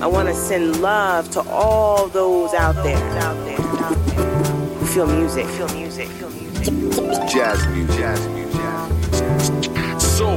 I want to send love to all those out there who feel music. Jazz music. Soul.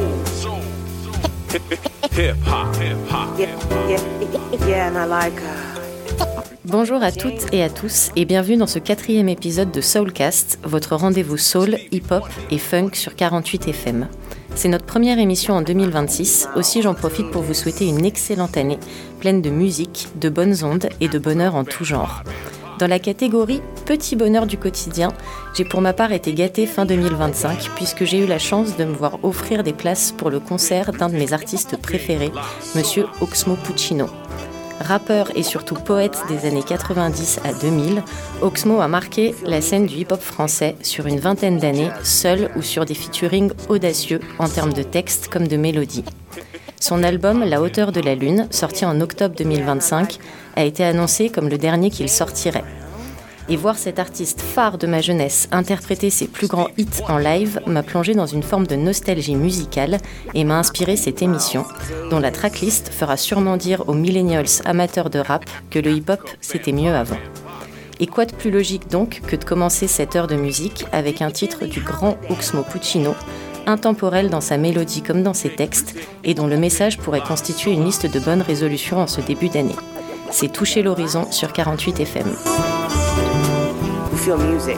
Hip-hop. Yeah, and I like Bonjour à toutes et à tous et bienvenue dans ce 4e épisode de Soulcast, votre rendez-vous soul, hip-hop et funk sur 48 FM. C'est notre première émission en 2026, aussi j'en profite pour vous souhaiter une excellente année, pleine de musique, de bonnes ondes et de bonheur en tout genre. Dans la catégorie Petit bonheur du quotidien, j'ai pour ma part été gâtée fin 2025 puisque j'ai eu la chance de me voir offrir des places pour le concert d'un de mes artistes préférés, Monsieur Oxmo Puccino. Rappeur et surtout poète des années 90 à 2000, Oxmo a marqué la scène du hip-hop français sur une vingtaine d'années, seul ou sur des featurings audacieux en termes de texte comme de mélodie. Son album La hauteur de la lune, sorti en octobre 2025, a été annoncé comme le dernier qu'il sortirait. Et voir cet artiste phare de ma jeunesse interpréter ses plus grands hits en live m'a plongé dans une forme de nostalgie musicale et m'a inspiré cette émission, dont la tracklist fera sûrement dire aux millennials amateurs de rap que le hip-hop c'était mieux avant. Et quoi de plus logique donc que de commencer cette heure de musique avec un titre du grand Oxmo Puccino, intemporel dans sa mélodie comme dans ses textes, et dont le message pourrait constituer une liste de bonnes résolutions en ce début d'année. C'est Toucher l'horizon sur 48 FM. Feel music.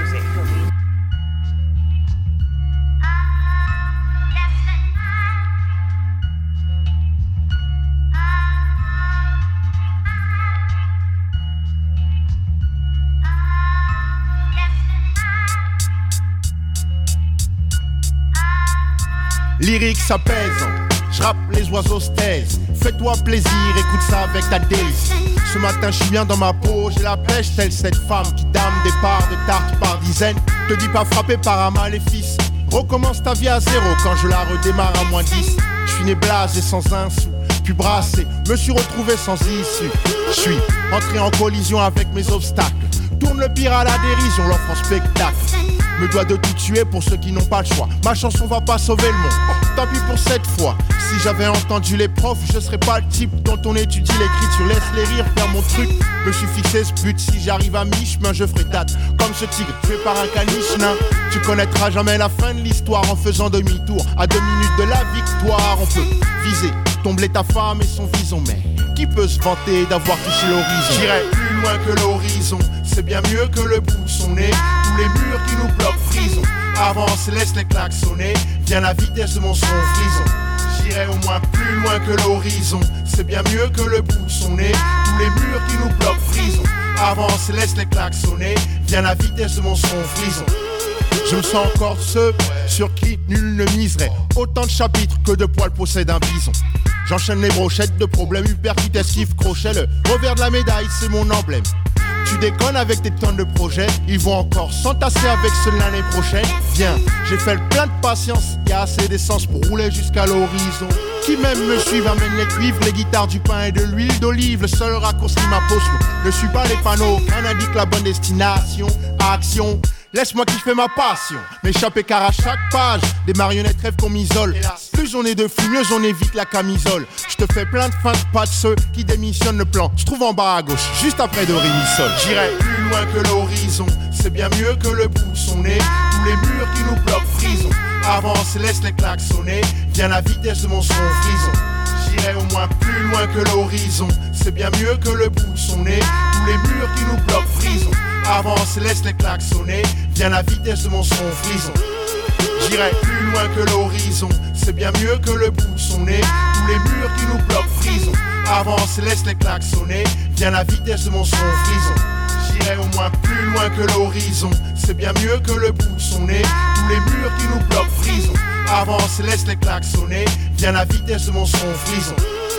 Lyrique ça pèse, j'rappe les oiseaux se taisent. Fais-toi plaisir, écoute ça avec ta délice. Ce matin je suis bien dans ma peau, j'ai la pêche telle cette femme qui dame des parts de tarte par dizaines. Te dis pas frappé par un maléfice, recommence ta vie à zéro quand je la redémarre à moins 10. Je suis né blasé sans un sou, puis brassé, me suis retrouvé sans issue. Je suis entré en collision avec mes obstacles, tourne le pire à la dérision, l'offre en spectacle. Me dois de tout tuer pour ceux qui n'ont pas le choix. Ma chanson va pas sauver le monde, tant pis pour cette fois. Si j'avais entendu les profs, je serais pas le type dont on étudie l'écriture. Laisse les rires faire mon truc, me suis fixé ce but. Si j'arrive à mi-chemin, je ferai date comme ce tigre tué par un caniche nain. Tu connaîtras jamais la fin de l'histoire en faisant demi-tour. À 2 minutes de la victoire, on peut viser, tomber ta femme et son vison. Mais qui peut se vanter d'avoir touché l'horizon? J'irai plus loin que l'horizon, c'est bien mieux que le bout de son nez. Tous les murs qui nous bloquent prison, avance, laisse les claques sonner. Viens la vitesse de mon son frison. J'irai au moins plus loin que l'horizon, c'est bien mieux que le bout de son nez. Tous les murs qui nous bloquent prison, avance, laisse les claques sonner. Viens la vitesse de mon son frison. Je me sens encore ceux sur qui nul ne miserait. Autant de chapitres que de poils possède un bison. J'enchaîne les brochettes de problèmes, hypercute, esquive, crochet. Le revers de la médaille, c'est mon emblème. Tu déconnes avec tes tonnes de projets, ils vont encore s'entasser avec ceux de l'année prochaine. Viens, j'ai fait le plein de patience, y'a assez d'essence pour rouler jusqu'à l'horizon. Qui même me suivent amène les cuivres, les guitares, du pain et de l'huile d'olive. Le seul raccourci m'impose, ne suis pas les panneaux, qu'un indique la bonne destination. Action, laisse-moi kiffer ma passion, m'échapper car à chaque page des marionnettes rêvent qu'on m'isole. Plus on est de fous, mieux on évite la camisole. Je te fais plein de fins de pas de ceux qui démissionnent le plan. Je trouve en bas à gauche, juste après de Rémi-Sol. J'irai plus loin que l'horizon, c'est bien mieux que le bout de son nez. Tous les murs qui nous bloquent prison, avance, laisse les claques sonner. Viens la vitesse de mon son frison. J'irai au moins plus loin que l'horizon, c'est bien mieux que le bout de son nez. Tous les murs qui nous bloquent prison, avance, laisse les claques sonner. Viens la vitesse de mon son frison. J'irai plus loin que l'horizon, c'est bien mieux que le bout de son nez. Tous les murs qui nous bloquent prison, avance, laisse les claques sonner. Viens la vitesse de mon son frison. J'irai au moins plus loin que l'horizon, c'est bien mieux que le bout de son nez. Tous les murs qui nous bloquent prison, avance, laisse les claques sonner. Viens la vitesse de mon son frison.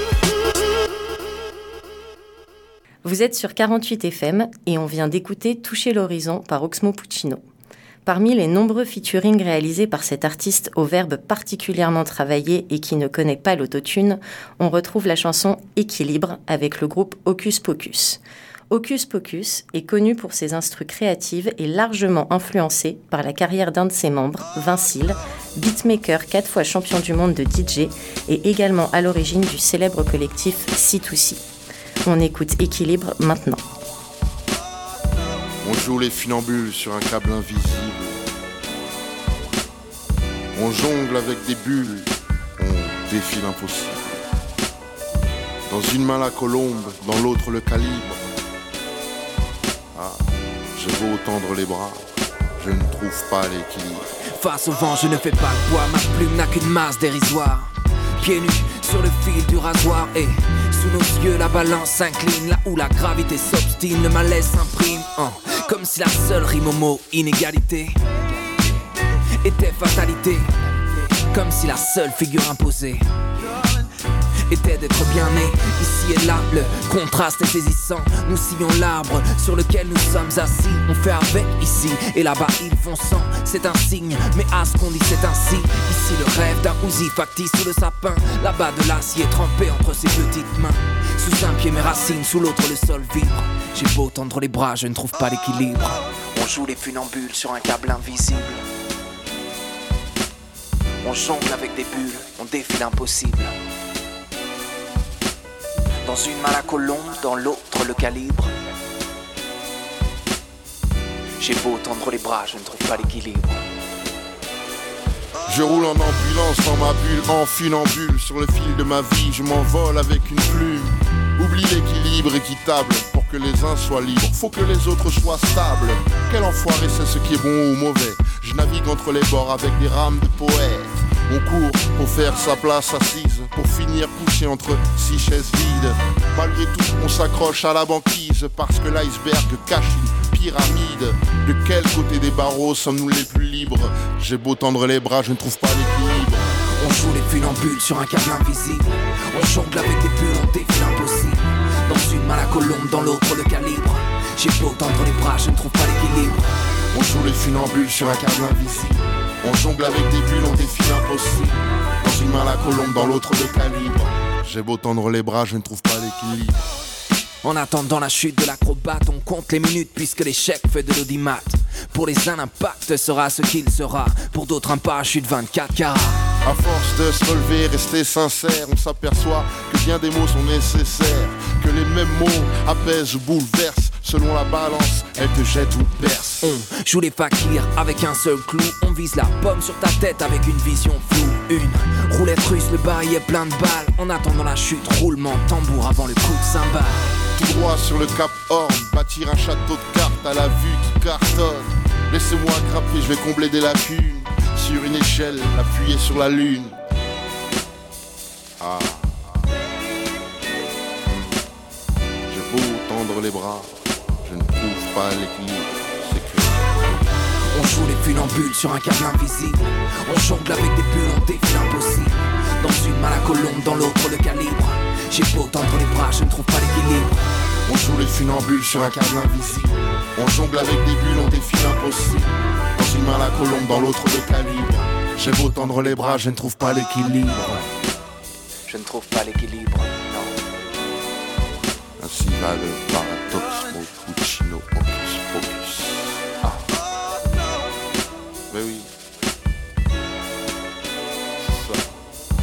Vous êtes sur 48 FM et on vient d'écouter Toucher l'horizon par Oxmo Puccino. Parmi les nombreux featurings réalisés par cet artiste au verbe particulièrement travaillé et qui ne connaît pas l'autotune, on retrouve la chanson Équilibre avec le groupe Hocus Pocus. Hocus Pocus est connu pour ses instrus créatives et largement influencé par la carrière d'un de ses membres, Vincile, beatmaker 4 fois champion du monde de DJ et également à l'origine du célèbre collectif C2C. On écoute Équilibre maintenant. On joue les funambules sur un câble invisible. On jongle avec des bulles, on défie l'impossible. Dans une main la colombe, dans l'autre le calibre. Ah, j'ai beau tendre les bras, je ne trouve pas l'équilibre. Face au vent, je ne fais pas le poids, ma plume n'a qu'une masse dérisoire. Pieds nus sur le fil du rasoir et sous nos yeux la balance s'incline. Là où la gravité s'obstine, le malaise s'imprime. Comme si la seule rime au mot inégalité était fatalité. Comme si la seule figure imposée était d'être bien né. Ici et là, le contraste est saisissant. Nous sillons l'arbre sur lequel nous sommes assis. On fait avec ici et là-bas ils font sans. C'est un signe, mais à ce qu'on dit c'est ainsi. Ici le rêve d'un Uzi factice sous le sapin. Là-bas de l'acier trempé entre ses petites mains. Sous un pied mes racines, sous l'autre le sol vibre. J'ai beau tendre les bras, je ne trouve pas l'équilibre. On joue les funambules sur un câble invisible. On jongle avec des bulles, on défie l'impossible. Dans une main la colombe, dans l'autre le calibre. J'ai beau tendre les bras, je ne trouve pas l'équilibre. Je roule en ambulance dans ma bulle, en funambule. Sur le fil de ma vie, je m'envole avec une plume. Oublie l'équilibre équitable, pour que les uns soient libres, faut que les autres soient stables. Quel enfoiré c'est ce qui est bon ou mauvais. Je navigue entre les bords avec des rames de poètes. On court pour faire sa place assise, pour finir couché entre 6 chaises vides. Malgré tout, on s'accroche à la banquise, parce que l'iceberg cache une pyramide. De quel côté des barreaux sommes-nous les plus libres? J'ai beau tendre les bras, je ne trouve pas l'équilibre. On joue les funambules sur un câble invisible. On jongle avec des bulles, on défie l'impossible. Dans une main la colombe, dans l'autre le calibre. J'ai beau tendre les bras, je ne trouve pas l'équilibre. On joue les funambules sur un câble invisible. On jongle avec des bulles, on défie l'impossible. Dans une main la colombe, dans l'autre le calibre. J'ai beau tendre les bras, je ne trouve pas l'équilibre. En attendant la chute de l'acrobate, on compte les minutes puisque l'échec fait de l'audimat. Pour les uns, l'impact sera ce qu'il sera. Pour d'autres, un parachute 24 carats. À force de se relever, rester sincère, on s'aperçoit que bien des mots sont nécessaires. Que les mêmes mots apaisent ou bouleversent. Selon la balance, elle te jette ou perce. On joue les fakirs avec un seul clou. On vise la pomme sur ta tête avec une vision floue. Une roulette russe, le barillet plein de balles. En attendant la chute, roulement de tambour avant le coup de cymbale. Tout droit sur le Cap Horn, bâtir un château de cartes à la vue qui cartonne. Laissez-moi grimper, je vais combler des lacunes. Sur une échelle, appuyée sur la lune. Ah. J'ai beau tendre les bras, je ne trouve pas l'équilibre. C'est que on joue les funambules sur un câble invisible. On jongle avec des bulles, on défie l'impossible. Dans une main la colombe, dans l'autre le calibre. J'ai beau tendre les bras, je ne trouve pas l'équilibre. On joue les funambules sur un câble invisible. On jongle avec des bulles, on défie l'impossible. Dans une main la colombe, dans l'autre le calibre. J'ai beau tendre les bras, je ne trouve pas l'équilibre. Je ne trouve pas l'équilibre, non. Ainsi va le paradoxe, mon Puccino, hocus pocus. Ah. Mais oui. C'est ça.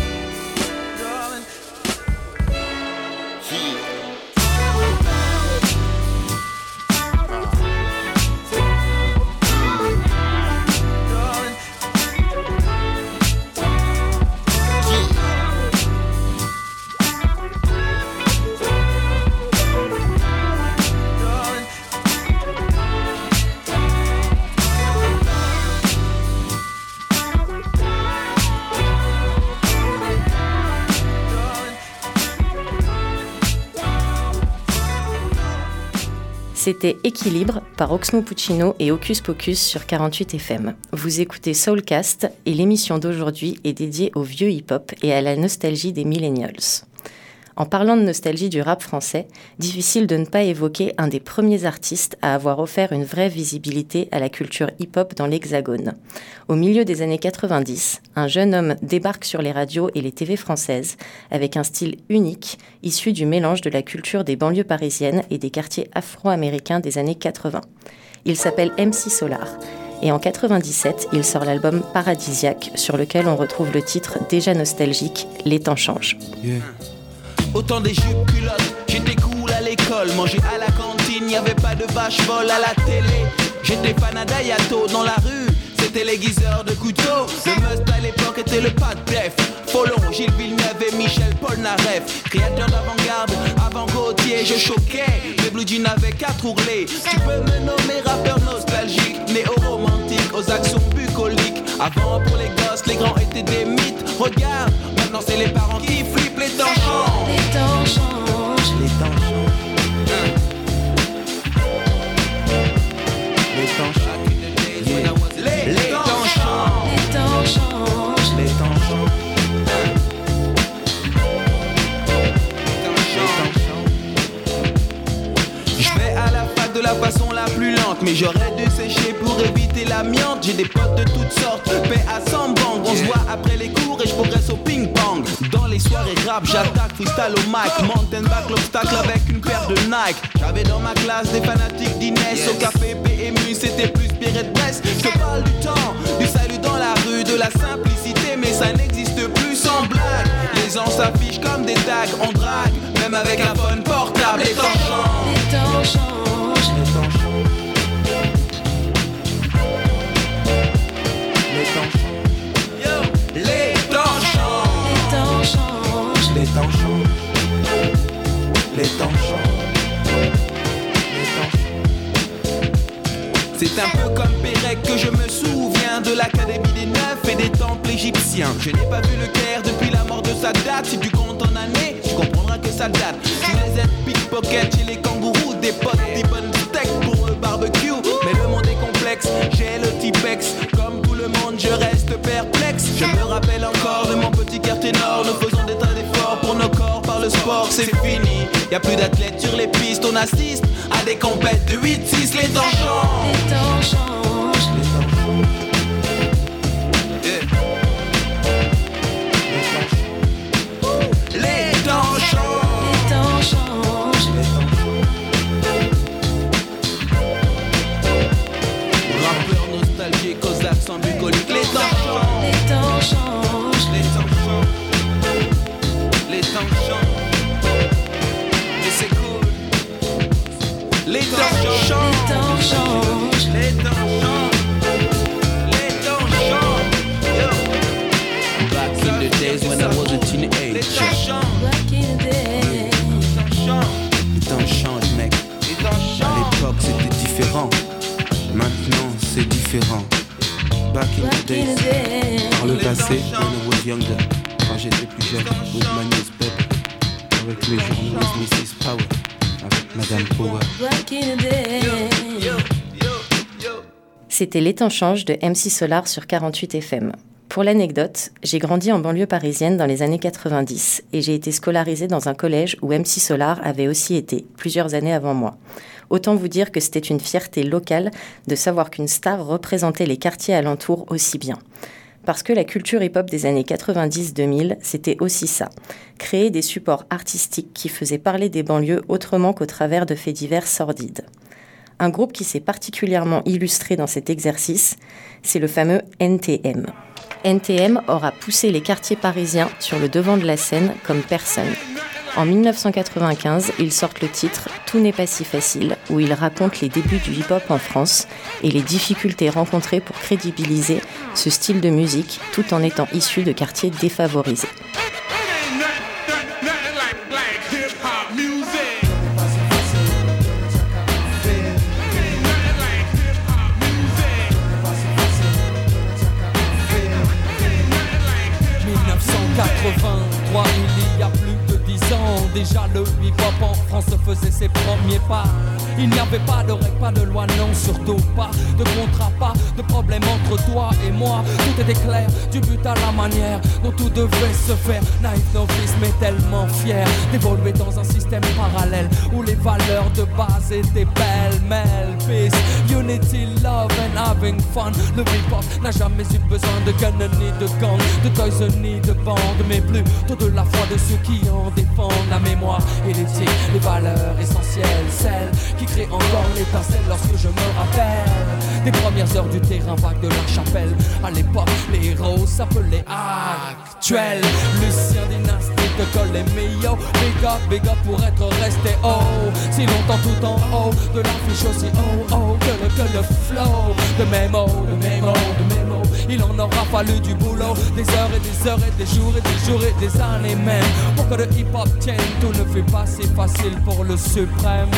C'était Équilibre par Oxmo Puccino et Hocus Pocus sur 48 FM. Vous écoutez Soulcast et l'émission d'aujourd'hui est dédiée au vieux hip-hop et à la nostalgie des millennials. En parlant de nostalgie du rap français, difficile de ne pas évoquer un des premiers artistes à avoir offert une vraie visibilité à la culture hip-hop dans l'Hexagone. Au milieu des années 90, un jeune homme débarque sur les radios et les TV françaises avec un style unique, issu du mélange de la culture des banlieues parisiennes et des quartiers afro-américains des années 80. Il s'appelle MC Solar. Et en 97, il sort l'album Paradisiaque, sur lequel on retrouve le titre déjà nostalgique « Les temps changent ». Yeah. Autant des jupes culottes, j'étais cool à l'école, manger à la cantine, y avait pas de vache folle à la télé. J'étais fan à Dayato dans la rue, c'était l'aiguiseur de couteau. Le must à l'époque était le pas de def. Follon, Gilles Villeneuve et Michel Polnareff. Créateur d'avant-garde, avant Gauthier, je choquais. Les blue jeans avaient 4 ourlets. Tu peux me nommer rappeur nostalgique, néo-romantique, aux actions bucoliques. Avant pour les gosses, les grands étaient des mythes. Regarde, maintenant c'est les parents qui flippent. Les temps changent. Les temps changent. Les temps changent. Les temps changent. Les temps changent. Les temps changent. Les temps changent. Je vais à la fac de la façon la plus lente, mais j'aurais dû sécher pour éviter l'amiante. J'ai des potes de toutes sortes, paix à 100 bangs. On se voit après les cours et je progresse au ping-pong. Dans les soirées rap, j'attaque freestyle au mic. Mountain back l'obstacle avec une paire de Nike. J'avais dans ma classe des fanatiques d'Inès. Au café PMU, c'était plus Pierre de Brest. Je te parle du temps, du salut dans la rue, de la simplicité, mais ça n'existe plus sans blague. Les gens s'affichent comme des tags, on drague, même avec un phone portable. Les temps changent. Les temps changent. Les temps changent. Les temps changent. Yo. Les temps changent. Les temps changent. Les temps changent. Les temps changent. Les temps changent. C'est un peu comme Pérec que je me souviens de l'académie des Neufs et des temples égyptiens. Je n'ai pas vu le Caire depuis la mort de Sadat. Si tu comptes en années, tu comprendras que ça date. Tu les aides pickpocket chez les kangourous, des potes, des bonnes steaks pour le barbecue. Mais le monde est complexe, j'ai le Tipex. Comme tout le monde, je reste perplexe. Je me rappelle encore de mon petit quartier nord. Nous faisons des tas d'efforts pour nos corps par le sport. C'est fini, y'a plus d'athlètes sur les pistes. On assiste à des compètes de 8-6. Les temps changent. Les temps changent. Les temps changent. Les temps changent. Les temps changent. Rappeur nostalgique aux accents bucoliques. Les temps changent. Les temps changent. Les temps changent. Les temps changent. Mais c'est cool. Les temps changent. Les temps changent. Les temps changent. Les temps changent. Yo. Back in the days when I was a teenager. Les temps changent. Back in the day. Les temps changent, mec. À l'époque c'était différent. Maintenant c'est différent. Back in the days. Dans le passé, when I was younger. Quand j'étais plus jeune, with my newspaper. Avec les journalistes Mrs. Power. Avec Madame Power. Back in the day. C'était Les temps changent de MC Solar sur 48 FM. Pour l'anecdote, j'ai grandi en banlieue parisienne dans les années 90 et j'ai été scolarisée dans un collège où MC Solar avait aussi été, plusieurs années avant moi. Autant vous dire que c'était une fierté locale de savoir qu'une star représentait les quartiers alentours aussi bien. Parce que la culture hip-hop des années 90-2000, c'était aussi ça. Créer des supports artistiques qui faisaient parler des banlieues autrement qu'au travers de faits divers sordides. Un groupe qui s'est particulièrement illustré dans cet exercice, c'est le fameux NTM. NTM aura poussé les quartiers parisiens sur le devant de la scène comme personne. En 1995, ils sortent le titre « Tout n'est pas si facile » où ils racontent les débuts du hip-hop en France et les difficultés rencontrées pour crédibiliser ce style de musique tout en étant issus de quartiers défavorisés. Il y a plus de 10 ans, déjà le hip-hop en France faisait ses premiers pas. Il n'y avait pas de règles, pas de loi, non, surtout pas de contrat, pas de problème entre toi et moi. Tout était clair, du but à la manière dont tout devait se faire. Naïf novice, mais tellement fier d'évoluer dans un système parallèle où les valeurs de base étaient pêle-mêle. Peace, unity, love and having fun. Le hip-hop n'a jamais eu besoin de gun ni de gang, de toys ni de bande, mais plutôt de la foi de ceux qui en défendent la mémoire et l'éthique, les valeurs essentielles, celles qui créent encore l'étincelle lorsque je me rappelle des premières heures du terrain vague de la chapelle. À l'époque, les héros s'appelaient actuels. Lucien Dynastie, te colle les mio. Big up pour être resté haut, si longtemps tout en haut de l'affiche aussi oh que le flow de mes mots. Il en aura fallu du boulot, des heures et des heures et des jours et des jours et des années même, pour que le hip-hop tienne. Tout ne fait pas si facile pour le suprême.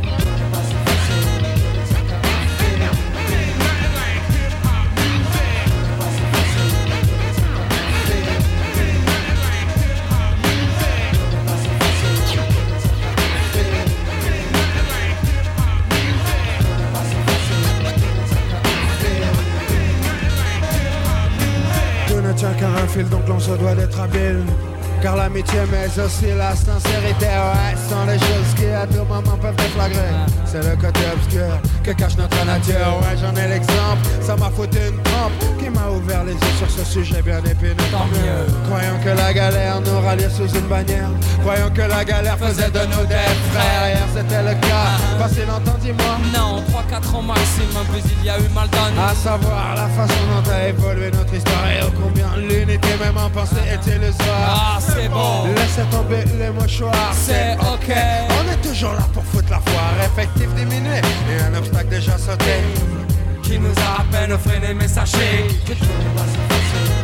Car un fil donc l'on se doit d'être habile. Car l'amitié mais aussi la sincérité, ouais, sont les choses qui à tout moment peuvent déflagrer. C'est le côté obscur que cache notre nature, ouais, j'en ai l'exemple. Ça m'a foutu une trempe qui m'a ouvert les yeux sur ce sujet bien épineux. Tant mieux. Croyons que la galère nous ralliait sous une bannière, croyons que la galère faisait de nous des frères. Hier c'était le cas, pas si longtemps dis-moi. Non, 3-4 ans maximum, puis il y a eu mal donné. À savoir la façon dont a évolué notre histoire et combien l'unité même en pensée est illusoire. C'est bon, laissez tomber les mouchoirs, c'est ok. On est toujours là pour foutre la foire. Effectif diminué et un obstacle déjà sauté qui nous a à peine freiné, mais sachez que tout n'est pas si facile.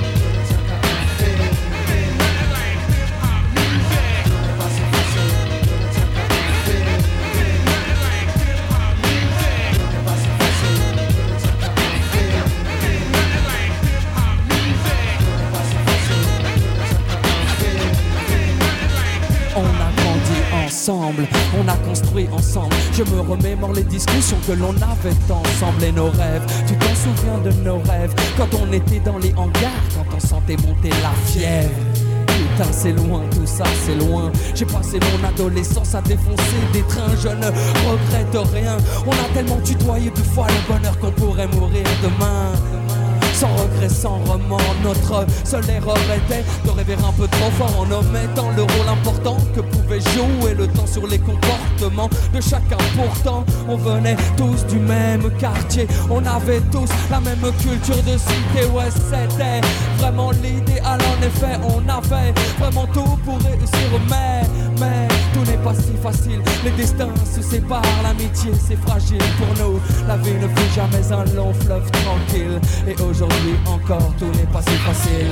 Ensemble, on a construit ensemble. Je me remémore les discussions que l'on avait ensemble et nos rêves. Tu t'en souviens de nos rêves quand on était dans les hangars, quand on sentait monter la fièvre. Putain, c'est loin, tout ça, c'est loin. J'ai passé mon adolescence à défoncer des trains. Je ne regrette rien. On a tellement tutoyé 2 fois le bonheur qu'on pourrait mourir demain. Sans regret, sans remords, notre seule erreur était de rêver un peu trop fort en omettant le rôle important que pouvait jouer le temps sur les comportements de chacun. Pourtant, on venait tous du même quartier, on avait tous la même culture de cité. Ouais, c'était vraiment l'idéal, en effet, on avait vraiment tout pour réussir, mais tout n'est pas si facile. Les destins se séparent, l'amitié c'est fragile pour nous. La vie ne fut jamais un long fleuve tranquille. Et aujourd'hui encore, tout n'est pas si facile.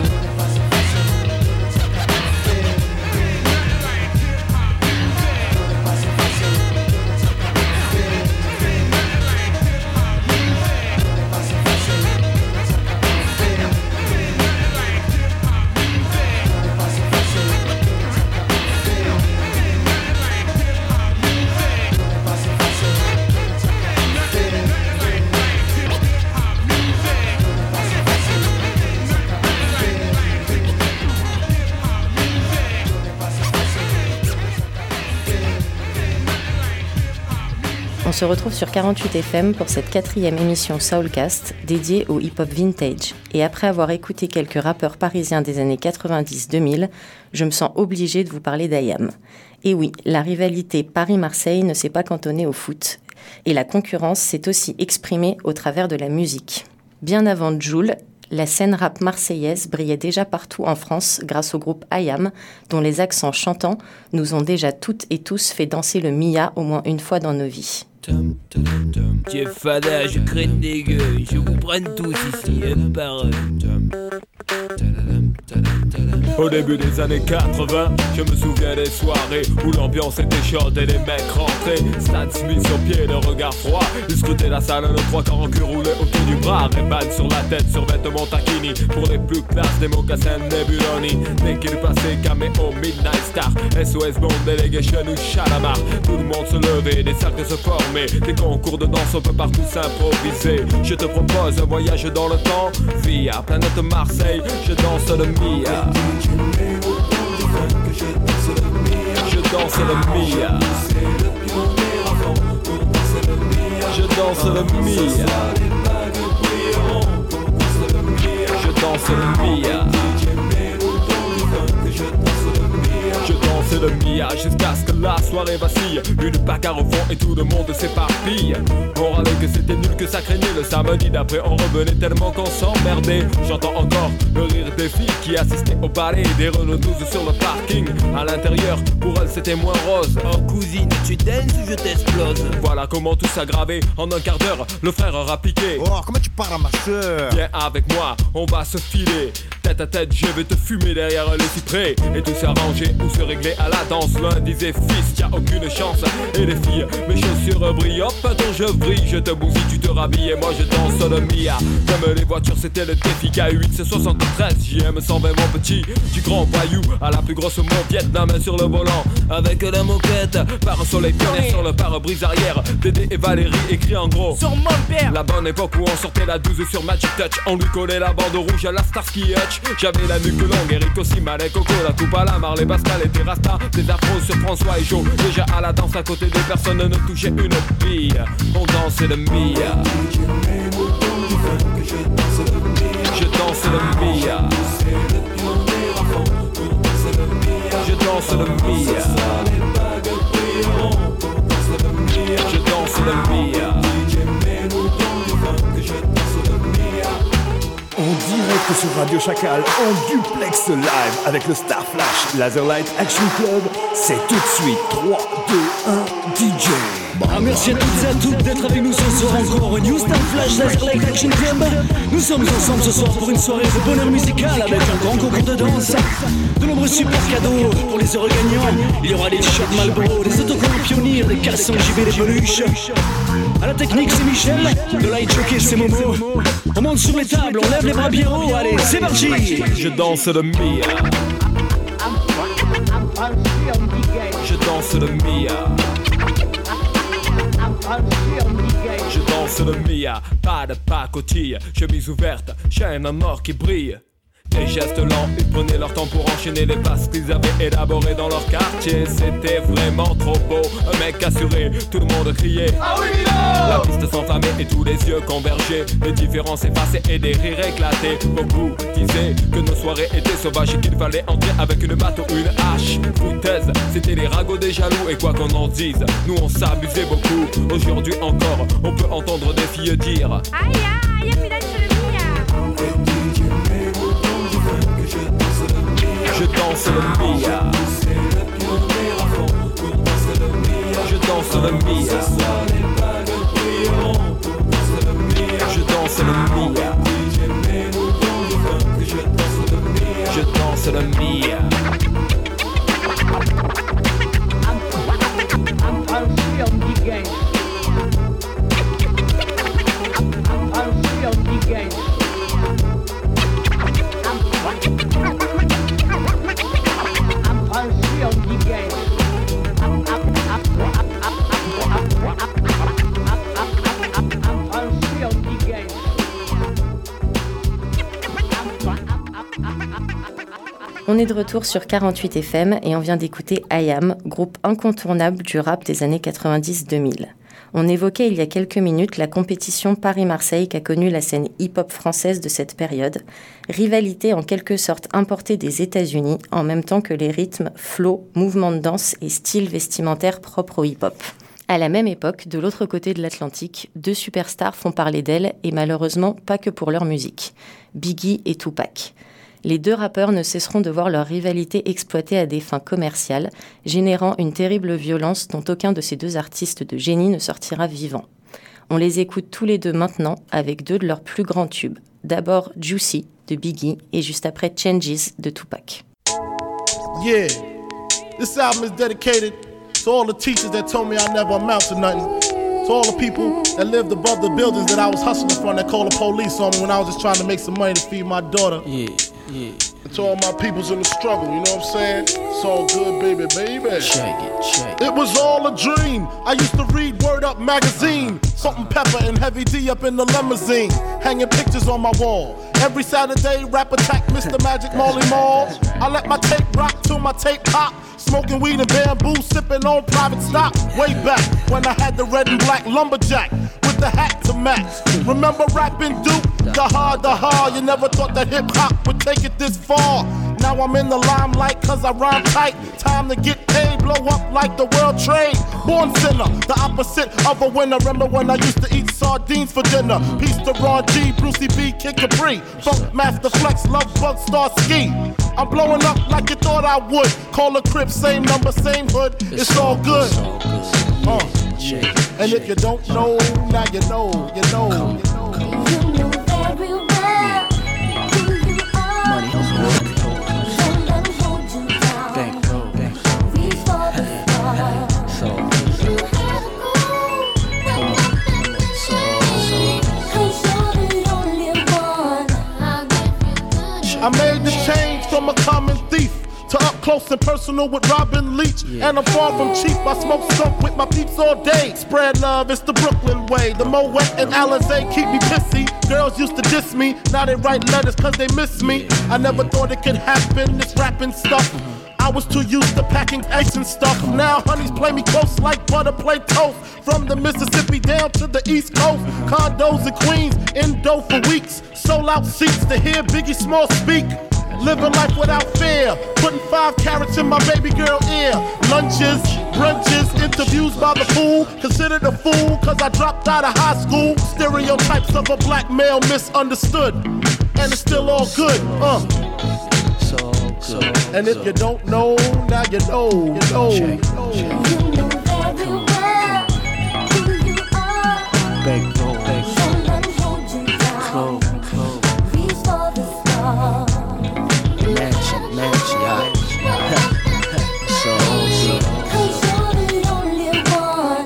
On se retrouve sur 48 FM pour cette 4e émission Soulcast dédiée au hip-hop vintage. Et après avoir écouté quelques rappeurs parisiens des années 90-2000, je me sens obligée de vous parler d'IAM. Et oui, la rivalité Paris-Marseille ne s'est pas cantonnée au foot. Et la concurrence s'est aussi exprimée au travers de la musique. Bien avant Jul, la scène rap marseillaise brillait déjà partout en France grâce au groupe IAM, dont les accents chantants nous ont déjà toutes et tous fait danser le Mia au moins une fois dans nos vies. Jeff Fada, je crée des gueux, je vous prenne tous ici, un par un. Au début des années 80, je me souviens des soirées où l'ambiance était chaude et les mecs rentraient. Stan Smith sur pied, le regard froid. Ils scrutaient la salle, nos 3 quarts en cul roulés autour du bras. Ray-Ban sur la tête, sur vêtements taquini. Pour les plus classes, des mocassins Nebuloni. Dès qu'il passait, caméo, Midnight Star, SOS Bond, Delegation ou Chalamar. Tout le monde se levait, des cercles se formaient. Des concours de danse, on peut partout s'improviser. Je te propose un voyage dans le temps via planète Marseille, je danse le Mia. Je danse le Mia. Je danse le Mia. Je danse le Mia. Je danse le Mia jusqu'à ce que la soirée vacille. Une bagarre au fond et tout le monde s'éparpille. On râlait que c'était nul, que ça craignait. Le samedi d'après on revenait tellement qu'on s'emmerdait. J'entends encore le rire des filles qui assistaient au ballet. Des Renault 12 sur le parking. À l'intérieur, pour elles c'était moins rose. Oh cousine, tu danses ou je t'explose? Voilà comment tout s'aggravait. En un quart d'heure, le frère aura piqué. Oh, comment tu parles à ma soeur? Viens avec moi, on va se filer. Tête à tête, je vais te fumer derrière les cyprès. Et tout s'arranger ou se régler à la danse. L'un disait fils, y'a aucune chance. Et les filles, mes chaussures brillent. Hop, dont je brille, je te bousille, tu te rhabilles. Et moi je danse le Mia. Comme les voitures, c'était le défi. K8, c'est 73, JM 120 mon petit. Du grand voyou à la plus grosse mauviette. La main sur le volant, avec la moquette. Par un soleil pionnier sur le pare-brise arrière. Dédé et Valérie écrit en gros sur mon père. La bonne époque où on sortait la 12 sur Magic Touch. On lui collait la bande rouge à la Starsky Hutch. J'avais la nuque longue, Eric aussi, Malin, Coco, la coupe à la Marley, Pascal et Terrasta. Des afros sur François et Joe. Déjà à la danse à côté de personne ne touchait une bille. On dansait le Mia. Je danse le Mia. Je danse le Mia. Je danse le Mia. En direct sur Radio Chacal, en duplex live avec le Star Flash Laserlight Action Club, c'est tout de suite 3, 2, 1, DJ. Merci à toutes et à toutes d'être avec nous ce soir encore au New Star Flash Laserlight Action Club. Nous sommes ensemble ce soir pour une soirée de bonheur musical avec un grand concours de danse, de nombreux super cadeaux pour les heureux gagnants. Il y aura des shots Marlboro, des autocollants pionniers, des caleçons JB, des peluches. À la technique c'est Michel, de light jockey c'est Momo. On monte sur les tables, on lève les bras bien haut, allez c'est parti. Je danse le Mia. Je danse le Mia. Je danse le Mia, pas de pacotille, chemise ouverte, chaîne en or qui brille. Des gestes lents, ils prenaient leur temps pour enchaîner les passes qu'ils avaient élaborées dans leur quartier. C'était vraiment trop beau, un mec assuré, tout le monde criait ah oui Milo. La piste s'enflammait et tous les yeux convergeaient. Les différences effacées et des rires éclatés. Beaucoup disaient que nos soirées étaient sauvages et qu'il fallait entrer avec une batte ou une hache. Foutaise, c'était les ragots des jaloux. Et quoi qu'on en dise, nous on s'abusait beaucoup. Aujourd'hui encore, on peut entendre des filles dire aïe aïe, aïe, je danse le Mia. Je danse le Mia. Je danse le Mia. Je danse le Mia. On est de retour sur 48 FM et on vient d'écouter I.AM, groupe incontournable du rap des années 90-2000. On évoquait il y a quelques minutes la compétition Paris-Marseille qu'a connue la scène hip-hop française de cette période, rivalité en quelque sorte importée des États-Unis en même temps que les rythmes, flows, mouvements de danse et styles vestimentaires propres au hip-hop. À la même époque, de l'autre côté de l'Atlantique, deux superstars font parler d'elles et malheureusement pas que pour leur musique, Biggie et Tupac. Les deux rappeurs ne cesseront de voir leur rivalité exploitée à des fins commerciales, générant une terrible violence dont aucun de ces deux artistes de génie ne sortira vivant. On les écoute tous les deux maintenant avec deux de leurs plus grands tubes. D'abord Juicy de Biggie et juste après Changes de Tupac. Yeah, this album is dedicated to all the teachers that told me I never amount to nothing. To all the people that lived above the buildings that I was hustling from that called the police on me when I was just trying to make some money to feed my daughter. Yeah. And to all my peoples in the struggle, you know what I'm saying? It's all good, baby, baby. Shake it. It was all a dream. I used to read Word Up magazine. Salt-N-Pepa and Heavy D up in the limousine. Hanging pictures on my wall. Every Saturday, rap attack Mr. Magic Marley Marl. I let my tape rock till my tape pop. Smoking weed and bamboo, sipping on private stock. Way back when I had the red and black lumberjack with the hat to match. Remember rapping Duke? The hard, you never thought that hip-hop would take it this far. Now I'm in the limelight cause I rhyme tight. Time to get paid, blow up like the world trade. Born sinner, the opposite of a winner. Remember when I used to eat sardines for dinner? Peace to Ron G, Brucey B, Kid Capri, Funk Master Flex, Love Bug, Star Ski. I'm blowing up like you thought I would. Call a crib, same number, same hood. It's all good. And if you don't know, now you know, you know, you know. You know very well who you are. Money, Don't let 'em hold you down. bankroll. Reach for the stars. So, You had to go. Cause you're the only one. I made the change from a common thief to up close and personal with Robin Leach. And I'm far from cheap, I smoke skunk with my peeps all day. Spread love, it's the Brooklyn way. The Moet and Alizé keep me pissy. Girls used to diss me, now they write letters cause they miss me. I never thought it could happen, this rapping stuff. I was too used to packing eggs and stuff. Now honeys play me close like butter play toast. From the Mississippi down to the East Coast. Condos in Queens, indo for weeks. Sold out seats to hear Biggie Small speak. Living life without fear, putting 5 carats in my baby girl ear. Lunches, brunches, interviews by the pool. Considered a fool cause I dropped out of high school. Stereotypes of a black male misunderstood. And it's still all good, so and if you don't know, now you know, you know, you know. You know very well who you are. bankroll. Don't let 'em hold you down. Reach for the stars. Mansion, so, Cause you're the only one.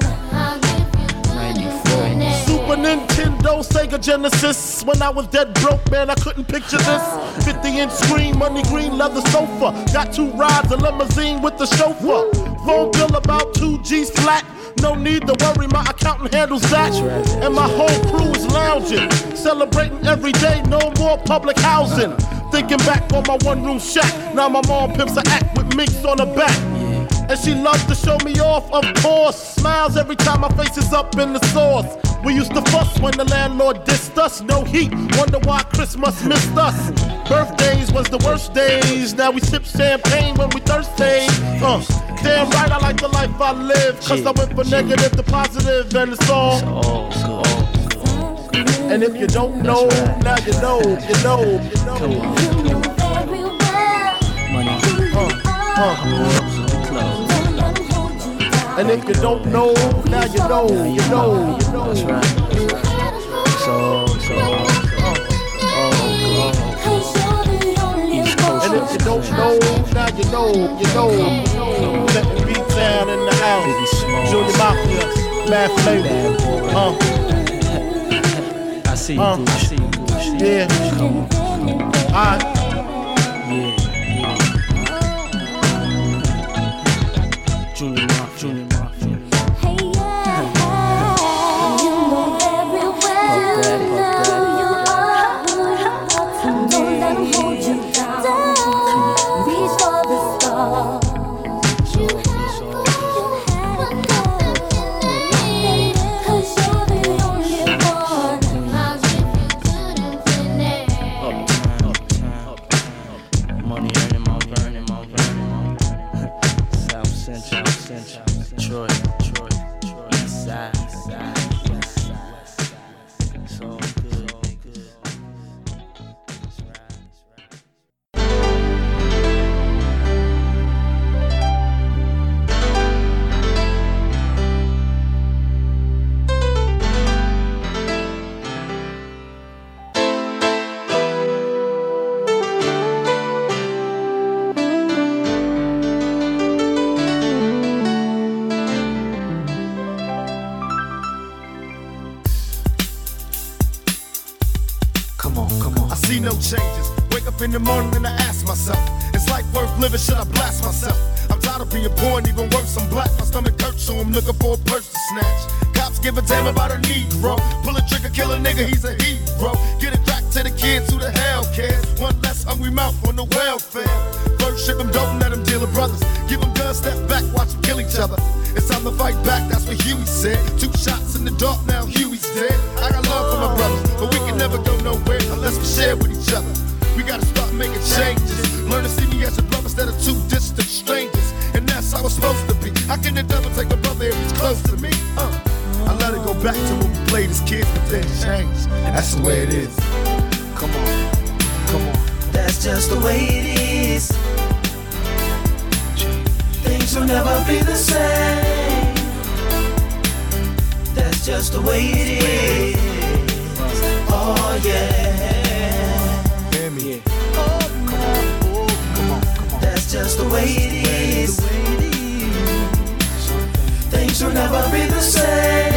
94. Super Nintendo, Sega Genesis. When I was dead broke, man, I couldn't picture this. 50-inch screen, money green leather sofa. Got 2 rides, a limousine with the chauffeur. Phone bill about 2 G's flat. No need to worry, my accountant handles that. And my whole crew is lounging, celebrating every day, no more public housing. Thinking back on my one-room shack. Now my mom pimps an act with minks on her back. And she loves to show me off, of course. Smiles every time my face is up in the sauce. We used to fuss when the landlord dissed us. No heat, wonder why Christmas missed us. Birthdays was the worst days. Now we sip champagne when we thirsty. Damn right, I like the life I live. Cause I went from negative to positive, and it's all and if you don't know, now you know, you know, you know. You know very well Money, who you are. clothes. Don't let 'em hold you down. And if you don't know, now you know, you know, you know. That's right. So, Cause you're the only one. And if you don't know, now you know, you know. Let the beat down in the house. Junior Mafia, Mad Flavor. I see you, Yeah. Alright. Yeah. Junior Mark. Hey, yeah. You know very well who you are. Don't let 'em hold you down. Reach for the stars. You have to go. Cause you're the only one. Money earning, my burning. South Central, Detroit, East Side. So good. I see no changes. Wake up in the morning and I ask myself, is life worth living? Should I blast myself? I'm tired of being poor and even worse, I'm black. My stomach hurts, so I'm looking for a purse to snatch. Cops give a damn about a Negro. Pull a trigger, kill a nigga, he's a hero. Get it back to the kids who the hell cares. One less hungry mouth on the welfare. First ship them, don't let them deal with brothers. Give them guns, step back, watch them kill each other. It's time to fight back, that's what Huey said. 2 shots in the dark, now Huey's dead. I got love for my brothers, but we can never go nowhere unless we share with each other. We gotta start making changes. Learn to see me as a brother instead of two distant strangers. And that's how it's supposed to be. How can the devil take a brother if he's close to me? I let it go back to when we played as kids, but then changed. That's the way it is. Come on, come on. That's just the way it is. Things will never be the same. That's just the way it is. Oh yeah. Hear me. Oh, come on. That's just the way it is. Things will never be the same.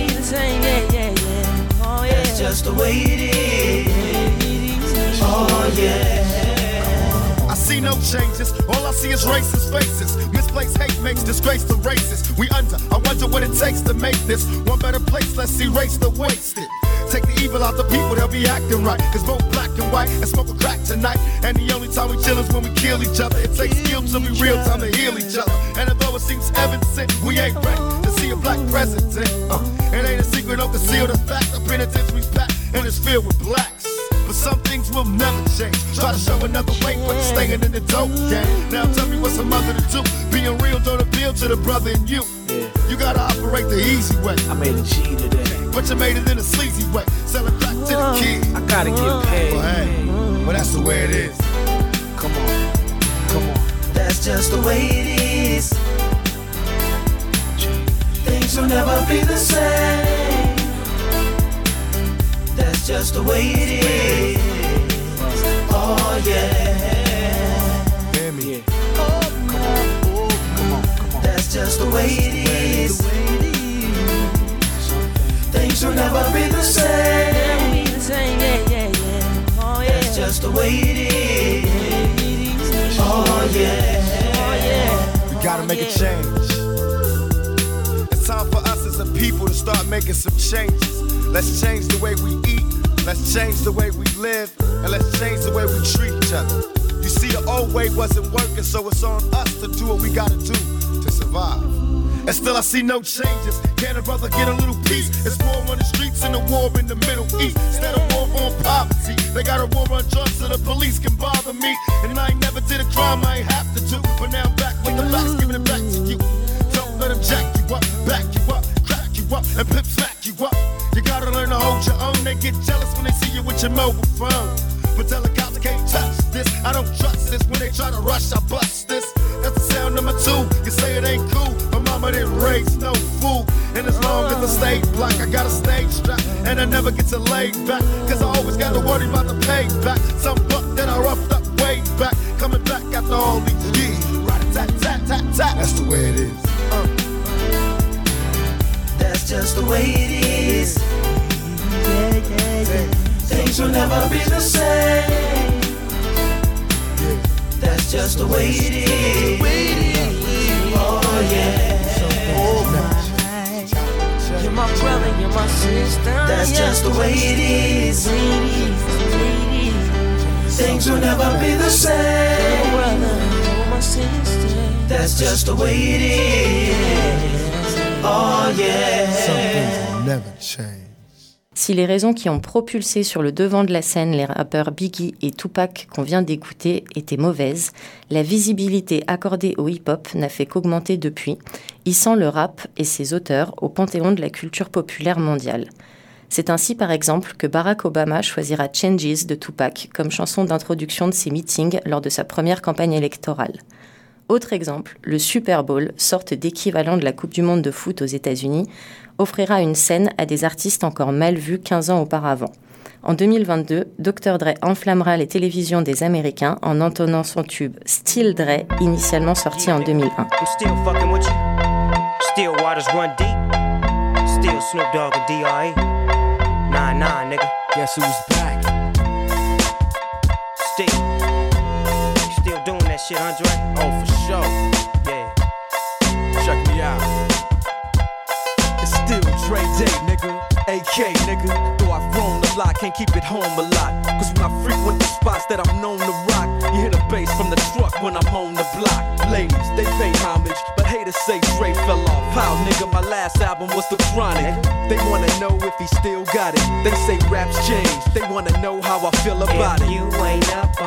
Oh yeah. That's just the way it is. Oh yeah. I see no changes, all I see is racist faces. Misplaced hate makes disgrace to races. We under, I wonder what it takes to make this one better place. Let's erase the wasted. Take the evil out the people, they'll be acting right. Cause both black and white and smoke a crack tonight. And the only time we chill is when we kill each other. It takes skill to be real time to heal each other. And although it seems evident, we ain't ready to see a black president. It ain't a secret, don't conceal the fact. The penitentiary's packed and it's filled with blacks. But some things will never change. Try to show another way, but you're staying in the dope game. Now tell me what's a mother to do. Being real don't appeal to the brother in you. You gotta operate the easy way. I made a G today, but you made it in a sleazy way. Selling crack to the kid. I gotta get paid. Well, hey, well that's the way it is. Come on, come on. That's just the way it is. Things will never be the same. That's just the way it is. Oh yeah. Hear me. Oh, come on. That's just the way it is. Things will never be the same. Oh yeah. That's just the way it is. Oh yeah. We gotta make a change. It's time for us as a people to start making some changes. Let's change the way we eat, let's change the way we live, and let's change the way we treat each other. You see, the old way wasn't working, so it's on us to do what we gotta do to survive. And still I see no changes. Can a brother get a little peace? It's war on the streets and a war in the Middle East. Instead of war on poverty, they got a war on drugs so the police can bother me. And I ain't never did a crime I ain't have to do, but now I'm back with the facts, giving it back to you. Don't let them jack you up, back you up, crack you up, and pimp smack you up. You gotta learn to hold your own. They get jealous when they see you with your mobile phone. But tell the cops I can't touch this. I don't trust this. When they try to rush, I bust this. That's the sound number 2. You say it ain't cool. My mama didn't raise no fool. And as long as I stay black, I got a stage strap. And I never get to lay back. Cause I always gotta worry about the payback. Some buck that I roughed up way back. Coming back after all these years. Rat-a-tat-tat-tat-tat. That's the way it is. That's just the way it is. Things will never be the same. That's just the way it is. Oh yeah. You're my brother, you're my sister. That's just the way it is. Things will never be the same. That's just the way it is. Oh yeah. Some things will never change. Si les raisons qui ont propulsé sur le devant de la scène les rappeurs Biggie et Tupac qu'on vient d'écouter étaient mauvaises, la visibilité accordée au hip-hop n'a fait qu'augmenter depuis, hissant le rap et ses auteurs au panthéon de la culture populaire mondiale. C'est ainsi par exemple que Barack Obama choisira Changes de Tupac comme chanson d'introduction de ses meetings lors de sa première campagne électorale. Autre exemple, le Super Bowl, sorte d'équivalent de la Coupe du Monde de foot aux États-Unis, offrira une scène à des artistes encore mal vus 15 ans auparavant. En 2022, Dr. Dre enflammera les télévisions des Américains en entonnant son tube Still Dre, initialement sorti en 2001. Still fucking with you. Still waters run deep. Still Snoop Dogg and D.R.E. Nah, nigga. Guess who's back? Still doing that shit, Andre? Oh, for sure. Yeah. Check me out. It's still Dre Day, nigga. AK, nigga. Though I've grown a lot, can't keep it home a lot. Cause when I frequent the spots that I'm known to rock, you hear the bass from the truck when I'm on the block. Ladies, they pay homage, but haters say Dre fell off. How, nigga, my last album was The Chronic. They wanna know if he still got it. They say raps change, they wanna know how I feel about if it. You ain't up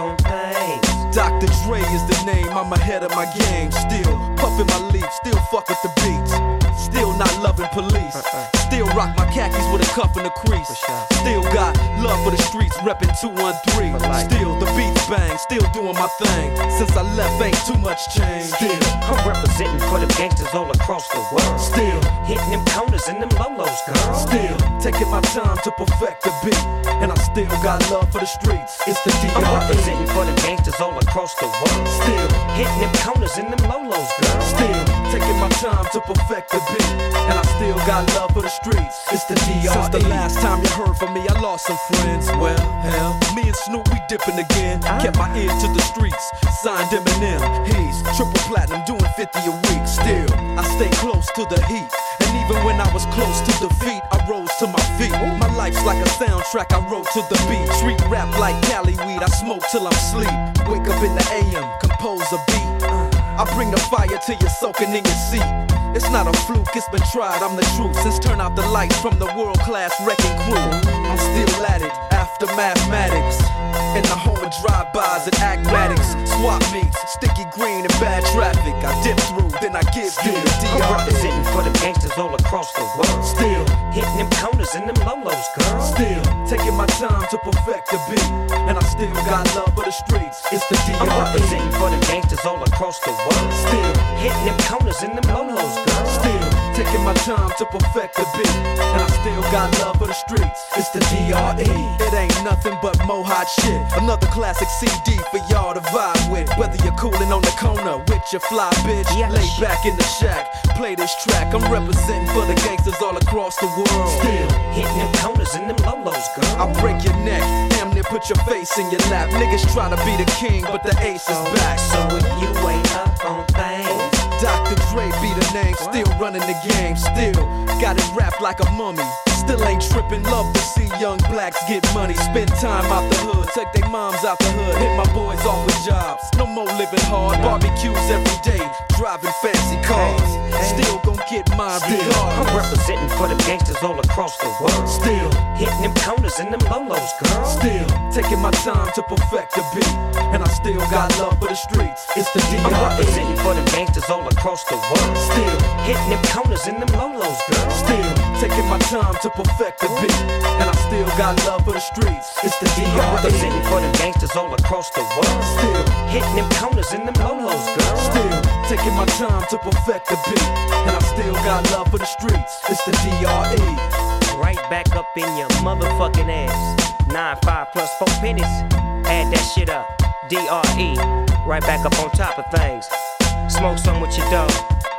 Dr. Dre is the name, I'm ahead of my game. Still puffin' my leaf, still fuck with the beats. Still not loving police. Still rock my khakis with a cuff and a crease. Still got love for the streets, reppin' 213. Still the beats bang, still doing my thing. Since I left, ain't too much change. Still, I'm representing for the gangsters all across the world. Still hitting them corners and them lolos, girl. Still taking my time to perfect the beat, and I still got love for the streets. It's the D.R.E. I'm representing for the gangsters all across the world. Still hitting them corners and them lolos, girl. Still taking my time to perfect the beat, and I still got love for the streets. It's the D.R.E. Since the last time you heard from me, I lost some friends. Well, hell, me and Snoop, we dipping again. Kept my ear to the streets, signed Eminem. He's triple platinum, doing 50 a week. Still, I stay close to the heat, and even when I was close to defeat, I rose to my feet. My life's like a soundtrack, I wrote to the beat. Street rap like Cali weed, I smoke till I'm sleep. Wake up in the AM, compose a beat. I bring the fire till you're soaking in your seat. It's not a fluke, it's been tried, I'm the truth. Since turn out the lights from the world-class wrecking crew, I'm still at it, after mathematics. In the home of drive-bys and acmatics, swap meets, sticky green and bad traffic. I dip through, then I give you the D.R.E. I'm representing for the gangsters all across the world. Still hitting them corners and them lolos, girl. Still taking my time to perfect the beat, and I still got love for the streets. It's the D.R.E. I'm representing for the gangsters all across the world. Still hitting them corners and them lolos, girl. Still taking my time to perfect the beat, and I still got love for the streets. It's the D.R.E. It ain't nothing but mohawk shit. Another classic CD for y'all to vibe with. Whether you're coolin' on the corner with your fly bitch, lay back in the shack, play this track. I'm representing for the gangsters all across the world. Still hitting them corners and them lolos, girl. I'll break your neck, damn near put your face in your lap. Niggas try to be the king, but the ace is back. So if you ain't up on things, Dr. Dre be the name, still running the game. Still got it wrapped like a mummy. Still ain't trippin', love to see young blacks get money. Spend time out the hood, take their moms out the hood. Hit my boys off with jobs, no more living hard. Barbecues every day, driving fancy cars. Still gon' get mine regardless. I'm representing for the gangsters all across the world. Still hitting them corners and them lolos, girl. Still taking my time to perfect the beat, and I still got love for the streets. It's the D.R.E. I'm representing for the gangsters all across the world. Still hitting them corners and them lolos, girl. Still taking my time to perfect the beat, and I still got love for the streets. It's the D.R.E. I'm representing for the gangsters all across the world. Still hitting them corners and them lolos, girl. Still taking my time to perfect the beat, and I still got love for the streets. It's the D.R.E. Right back up in your motherfucking ass. 9-5 plus 4 pennies. Add that shit up. D.R.E. Right back up on top of things. Smoke some with your dog.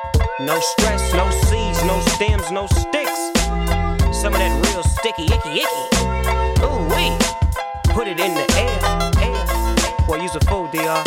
No stress, no seeds, no stems, no sticks. Some of that real sticky, icky. Ooh wee. Put it in the air. Boy, use a fool, DR.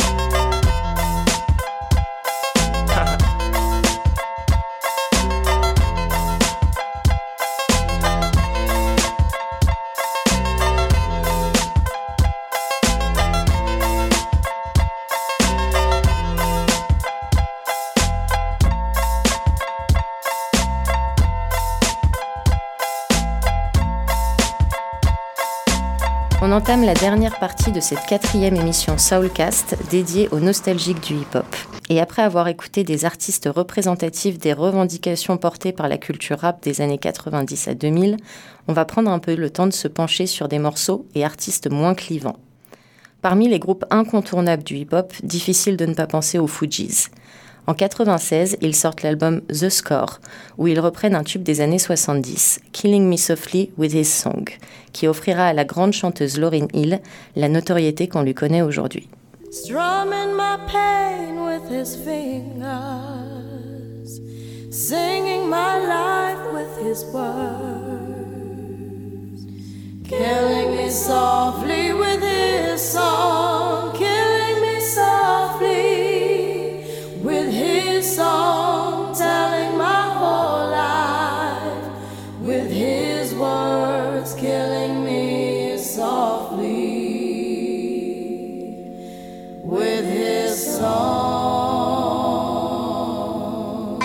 On entame la dernière partie de cette 4e émission Soulcast dédiée aux nostalgiques du hip-hop. Et après avoir écouté des artistes représentatifs des revendications portées par la culture rap des années 90 à 2000, on va prendre un peu le temps de se pencher sur des morceaux et artistes moins clivants. Parmi les groupes incontournables du hip-hop, difficile de ne pas penser aux Fugees. En 1996, ils sortent l'album The Score, où ils reprennent un tube des années 70, Killing Me Softly with His Song, qui offrira à la grande chanteuse Lauryn Hill la notoriété qu'on lui connaît aujourd'hui. Strumming my pain with his fingers, singing my life with his words, killing me softly with his song, killing me softly with his song, telling my whole life with his words, killing me softly with his song.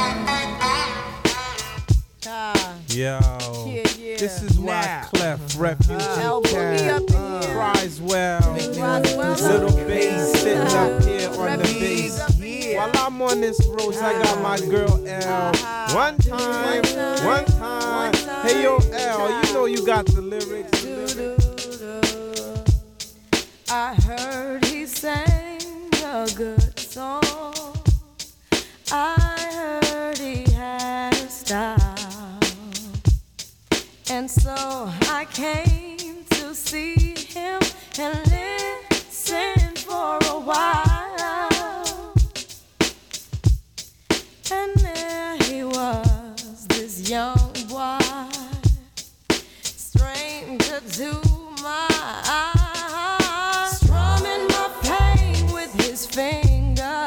Yo, this is why Clef Refuge Criswell, Little bass sitting up here on the bass. While I'm on this road, I got my girl L. One time. Hey yo L, you know you got the lyrics. I heard he sang a good song. I heard he had a style. And so I came to see him and listen for a while. And there he was, this young boy, stranger to my eyes, strumming my pain with his fingers,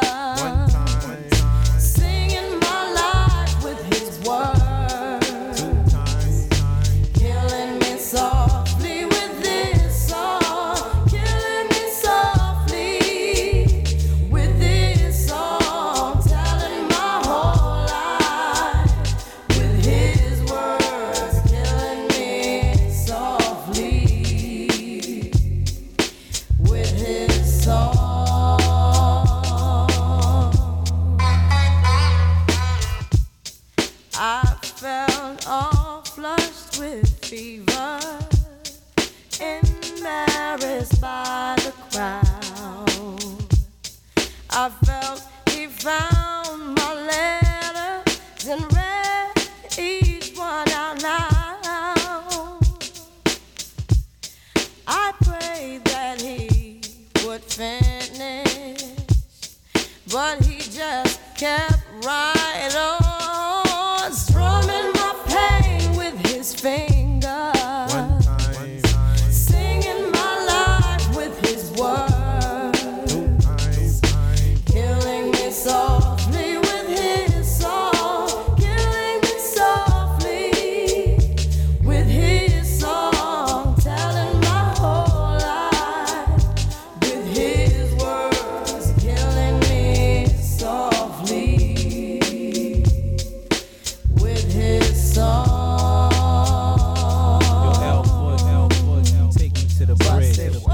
singing my life with his words, killing me softly with this song, killing me softly with this song, telling my whole life with his words, killing me softly with his song. I felt all flushed with fever, embarrassed by the crowd. I felt he found my letters and read each one out loud. I prayed that he would finish, but he just kept right on, strumming my pain with his fingers, singing my life with his words, killing me softly with his song, killing me softly with his song, telling my whole life with his words, killing me softly with his song. Take me to the bridge.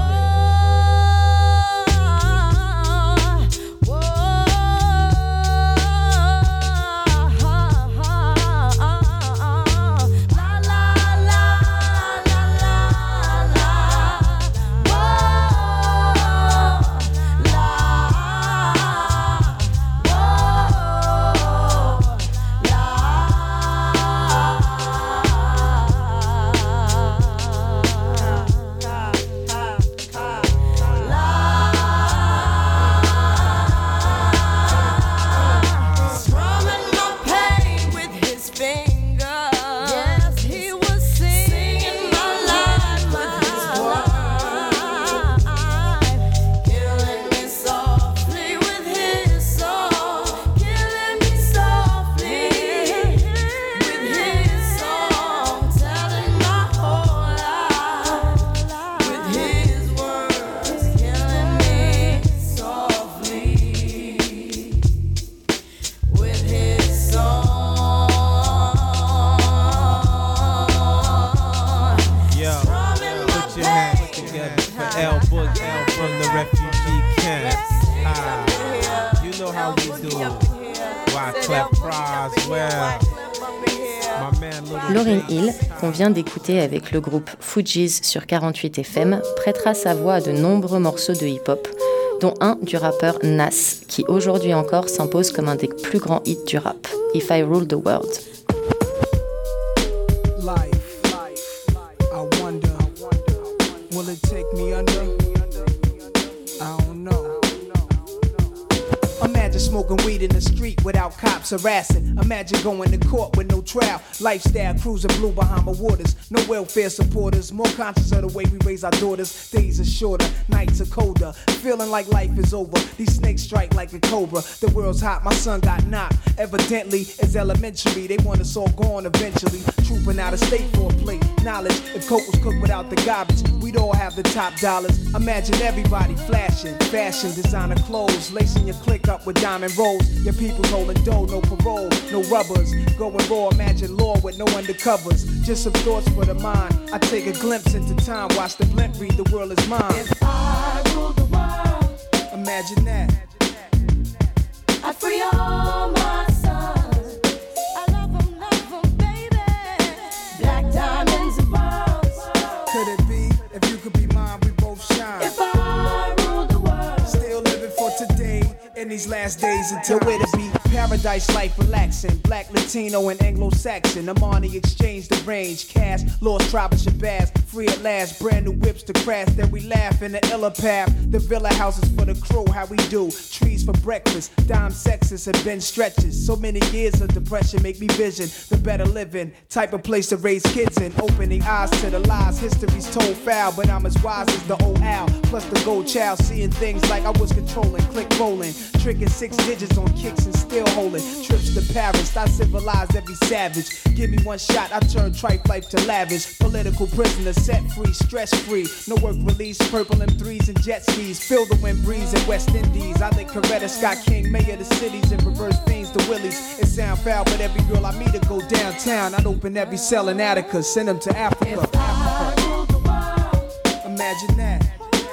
Strumming my pain with his fingers. Yes, he was singing my life with his words, killing me softly with his song, killing me softly with his song, telling my whole life with his words, killing me softly with his song. Yo, put your hands together for L Boogie, L from the refugee camp. You know how we do. Wyclef Croswell. My man Little Lauryn Hill, qu'on vient d'écouter avec le groupe Fugees sur 48 FM, prêtera sa voix à de nombreux morceaux de hip-hop, dont un du rappeur Nas, qui aujourd'hui encore s'impose comme un des plus grands hits du rap, If I Rule the World. Life, I wonder, will it take me under? I don't know. Imagine smoking weed in the street without cops harassing. Imagine going to court with no trial. Lifestyle cruising blue Bahama waters. No welfare supporters. More conscious of the way we raise our daughters. Days are shorter, nights are colder. Feeling like life is over. These snakes strike like a cobra. The world's hot, my son got knocked. Evidently, it's elementary. They want us all gone eventually. Trooping out of state for a plate. Knowledge, if coke was cooked without the garbage, we'd all have the top dollars. Imagine everybody flashing. Fashion, designer clothes. Lacing your click up with diamond rolls. Your people's holding dough, no parole, no rubbers. Going raw, imagine law with no undercovers. Just some thoughts for the mind. I take a glimpse into time, watch the blimp read, the world is mine. If I Imagine that. I free all my sons. I love them, baby. Black diamonds and pearls. Could it be, if you could be mine, we both shine. If I rule the world. Still living for today, in these last days until where to be. Paradise life relaxing, black, Latino, and Anglo-Saxon. I'm on the exchange, the range, cash, lost tribe of Shabazz, free at last, brand new whips to crash. Then we laugh in the illa path. The villa houses for the crew, how we do. Trees for breakfast, dime sexes have been stretches. So many years of depression make me vision the better living, type of place to raise kids in. Opening eyes to the lies, history's told foul, but I'm as wise as the old owl. Plus the gold child, seeing things like I was controlling, click rolling, tricking 6 digits on kicks and still holding. Trips to Paris, I civilized every savage. Give me one shot, I turn tripe life to lavish. Political prisoner, set free, stress free. No work release, purple M3s and jet skis. Feel the wind breeze in West Indies. I think Coretta Scott King, mayor of the cities, and reverse fiends to Willies. It sound foul, but every girl I meet to go downtown. I'd open every cell in Attica, send them to Africa. Imagine that.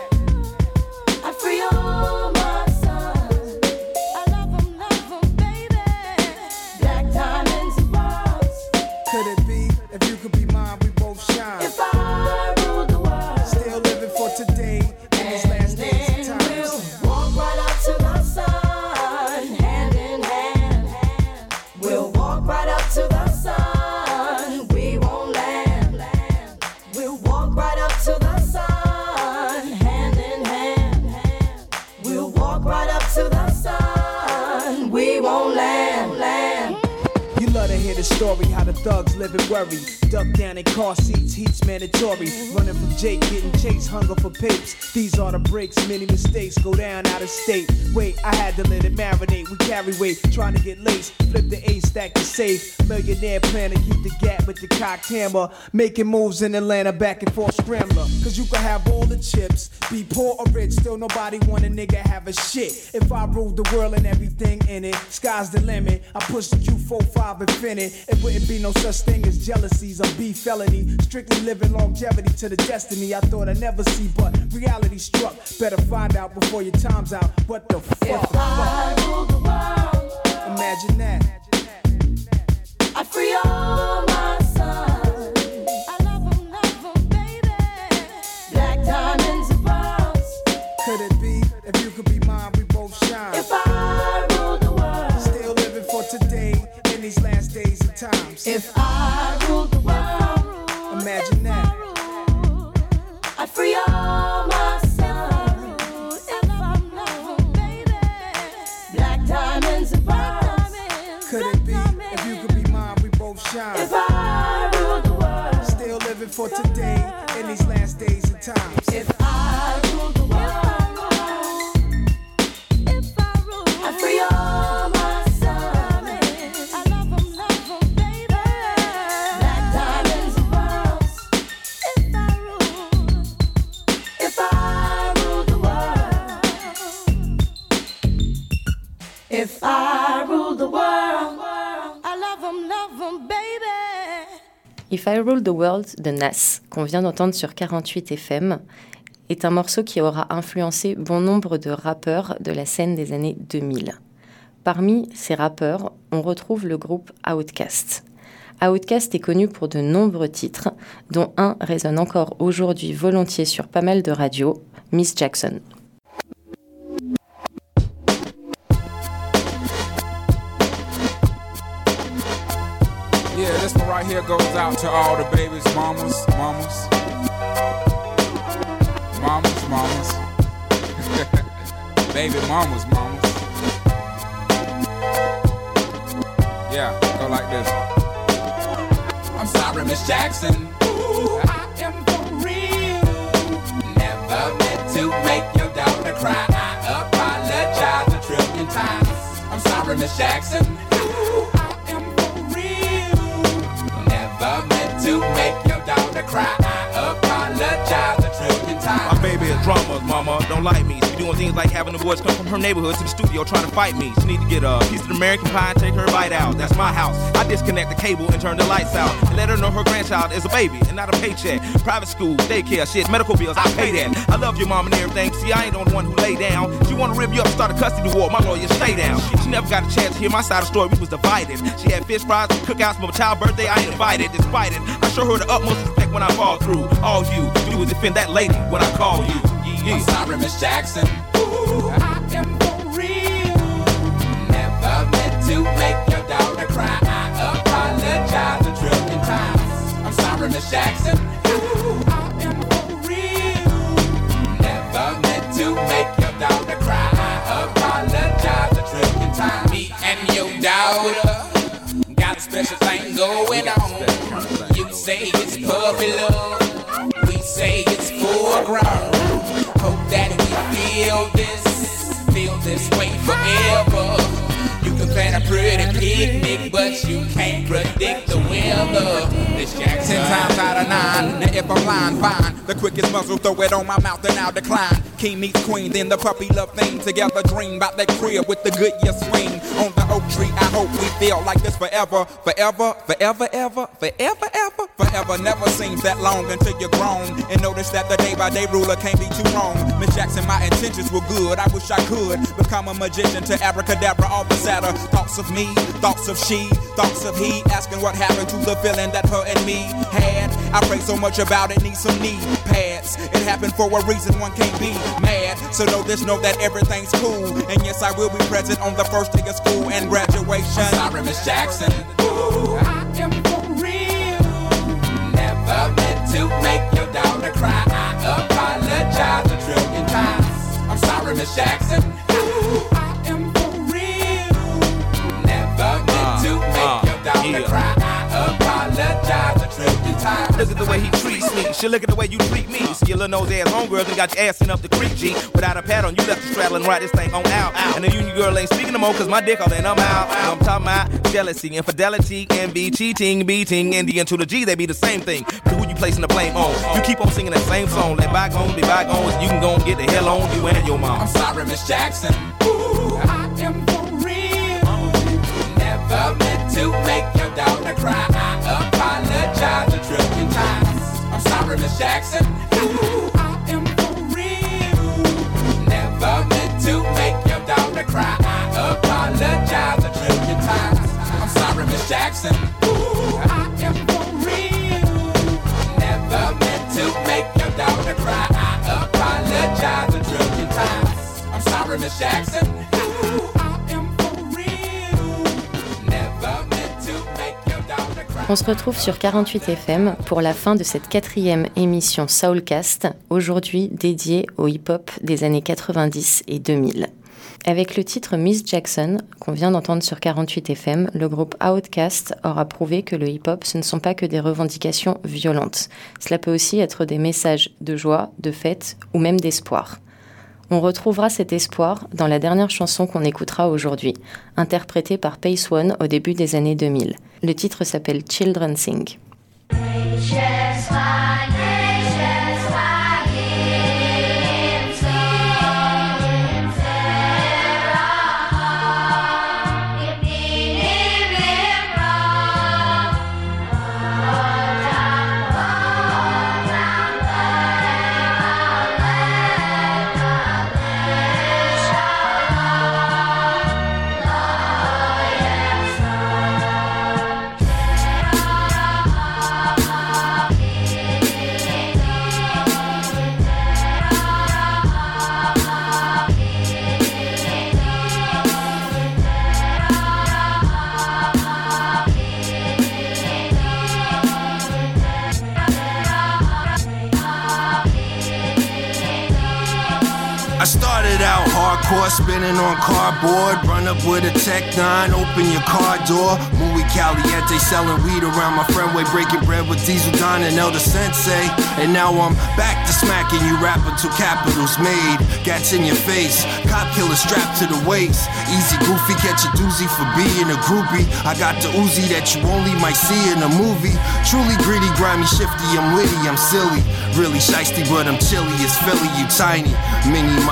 I free all my sons. I love them, baby. Black diamonds and pearls. Could it be, if you could be mine, we both shine. If I rule the world. Still living for today, in these last days and times. We'll walk right up to the sun, hand in hand. We'll walk right up to the sun. We won't land. We'll walk right up to the sun, hand in hand. We'll walk right up to the sun. We won't land. You love to hear the story, how the thugs live and worry. Duck down in car seats, heat's mandatory. Running from Jake, getting chased, hunger for papes. These are the breaks, many mistakes go down out of state. Wait, I had to let it marinate. We carry weight, trying to get laced. Flip the A, stack the safe. Millionaire plan to keep the gap with the cocked hammer. Making moves in Atlanta, back and forth scrambler. Cause you can have all the chips, be poor or rich, still nobody want a nigga have a shit. If I ruled the world and everything in it, sky's the limit. I push the Q45 infinite. It wouldn't be no such thing as jealousies or beef felony. Strictly living longevity to the destiny I thought I'd never see, but reality struck. Better find out before your time's out. What the fuck? If I rule the world. Imagine that. I free all my sons. I love them, baby. Black diamonds and pearls. Could it be, if you could be mine, we both shine. If I rule the world. Still living for today, in these last days and times. If I rule the world. Imagine that. I free all my sons. If I love them, baby. Black diamonds and pearls. Could it be, if you could be mine, we both shine. If I rule the world. Still living for today, in these last days and times. If I rule the world. I free all my sons. I love them, baby. Black diamonds and pearls. If I rule the world. If I rule the world. I love them, baby. If I Rule the World de Nas, qu'on vient d'entendre sur 48 FM, est un morceau qui aura influencé bon nombre de rappeurs de la scène des années 2000. Parmi ces rappeurs, on retrouve le groupe Outkast. Outkast est connu pour de nombreux titres, dont un résonne encore aujourd'hui volontiers sur pas mal de radios, Miss Jackson. Yeah, this one right here goes out to all the babies, mamas. Baby mamas. Yeah, go like this. I'm sorry, Miss Jackson. Ooh, I am for real. Never meant to make your daughter cry. I apologize 1,000,000,000 times. I'm sorry, Miss Jackson. Ooh, I am for real. Never meant to make your daughter cry. I apologize 1,000,000,000 times. My baby is drama, mama, don't like me. She be doing things like having the boys come from her neighborhood to the studio trying to fight me. She need to get a piece of American pie and take her bite out. That's my house. I disconnect the cable and turn the lights out and let her know her grandchild is a baby and not a paycheck. private school, daycare, shit, medical bills, I pay that. I love your mom and everything. See, I ain't the only one who lay down. She wanna rip you up, start a custody war. My lawyer, stay down. She never got a chance to hear my side of the story. We was divided. She had fish fries and cookouts for my child's birthday. I ain't invited, despite it. I show her the utmost respect when I fall through. All you do is defend that lady when I call you. Yeah. I'm sorry, Miss Jackson. Ooh, I am for real. Never meant to make your daughter cry. I apologize a trillion times. I'm sorry, Miss Jackson. Ooh, I am for real. Never meant to make your daughter cry. I apologize a trillion times. Me and your daughter got a special thing going on. You say it's puppy love. We say it's foreground. Hope that we feel this way forever. You can plan a pretty picnic, but you can't predict the weather. This Jackson 10 times out of 9. Now if I'm lying, fine. The quickest muzzle, throw it on my mouth and I'll decline. King meets queen, then the puppy love thing. Together dream about that crib with the Goodyear swing. On the oak tree, I hope we feel like this forever. Forever, forever, ever, forever, ever. Forever never seems that long until you're grown. And notice that the day-by-day ruler can't be too wrong. Miss Jackson, my intentions were good. I wish I could become a magician to abracadabra all the sadder. Thoughts of me, thoughts of she, thoughts of he. Asking what happened to the feeling that her and me had. I pray so much about it, need some knee pads. It happened for a reason, one can't be mad. So know this, know that everything's cool. And yes, I will be present on the first day of school and graduation. I'm sorry, Miss Jackson. Ooh, I am for real. Never meant to make your daughter cry. I apologize a trillion times. I'm sorry, Miss Jackson. Ooh, I am for real. Never meant to make your daughter cry. I apologize a trillion times. Look at the way he treats me. She look at the way you treat me. See your little nose ass homegirl and got your ass sent up the creek, G. Without a pad on, you left the straddle and ride this thing on out. And the union girl ain't speaking no more cause my dick all in, I'm out. I'm talking about jealousy, infidelity, envy, cheating, beating, and the N to the G, they be the same thing. But who you placing the blame on? You keep on singing that same song. Let bygones be bygones. You can go and get the hell on you and your mom. I'm sorry, Miss Jackson. Ooh, I am for real. Never meant to make your daughter cry. I apologize a trillion times. I'm sorry, Miss Jackson. Ooh, I am for real. Never meant to make your daughter cry. I apologize a trillion times. I'm sorry, Miss Jackson. Ooh, I am for real. Never meant to make your daughter cry. I apologize a trillion times. I'm sorry, Miss Jackson. Ooh, I am for real. Never meant to make your daughter cry. On se retrouve sur 48 FM pour la fin de cette 4e émission Soulcast, aujourd'hui dédiée au hip-hop des années 90 et 2000. Avec le titre Miss Jackson, qu'on vient d'entendre sur 48 FM, le groupe Outkast aura prouvé que le hip-hop, ce ne sont pas que des revendications violentes. Cela peut aussi être des messages de joie, de fête ou même d'espoir. On retrouvera cet espoir dans la dernière chanson qu'on écoutera aujourd'hui, interprétée par Pace One au début des années 2000. Le titre s'appelle Children Sing. Hardcore spinning on cardboard, run up with a Tech 9, open your car door. Muy caliente, selling weed around my friend way, breaking bread with Diesel Don and Elder Sensei. And now I'm back to smacking you rapper till capitals made. Gats in your face, cop killer strapped to the waist. Easy goofy, catch a doozy for being a groupie. I got the Uzi that you only might see in a movie. Truly gritty, grimy, shifty, I'm witty, I'm silly. Really shiesty, but I'm chilly as Philly, you tiny. Mini minor, Mr.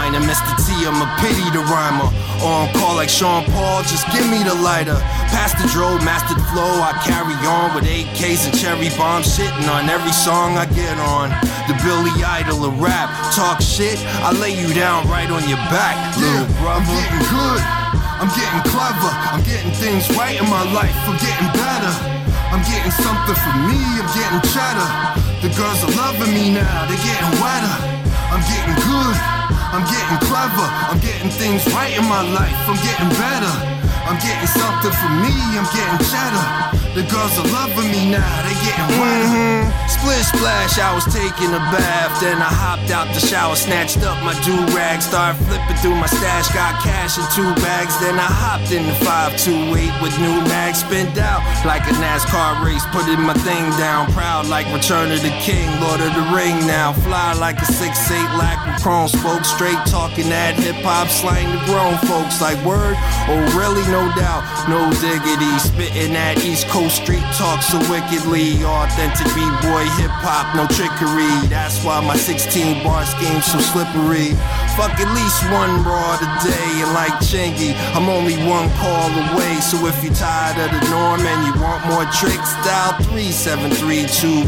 Mr. T, I'm a pity the rhymer. On call like Sean Paul, just give me the lighter. Past the dro, mastered flow, I carry on with AKs and cherry bombs, shitting on every song I get on. The Billy Idol of rap, talk shit, I lay you down right on your back, little brother. I'm getting good, I'm getting clever, I'm getting things right in my life, I'm getting better. I'm getting something for me, I'm getting cheddar. The girls are loving me now, they're getting wetter. I'm getting good, I'm getting clever, I'm getting things right in my life, I'm getting better. I'm getting something for me, I'm getting cheddar. The girls are loving me now, they getting wetter. Splish splash, I was taking a bath. Then I hopped out the shower, snatched up my do-rag, started flipping through my stash, got cash in 2 bags. Then I hopped in the 528 with new mags, spinned out like a NASCAR race, putting my thing down. Proud like Return of the King, Lord of the Ring now. Fly like a 6'8" lack with chrome spoke, straight talking that hip-hop slang to grown folks like word. Oh really, no doubt, no diggity, spitting that East Coast street talk so wickedly. Authentic B-boy hip-hop, no trickery. That's why my 16 bar scheme's so slippery. Fuck at least one broad a day, and like Chingy, I'm only one call away. So if you're tired of the norm and you want more tricks, dial 3732146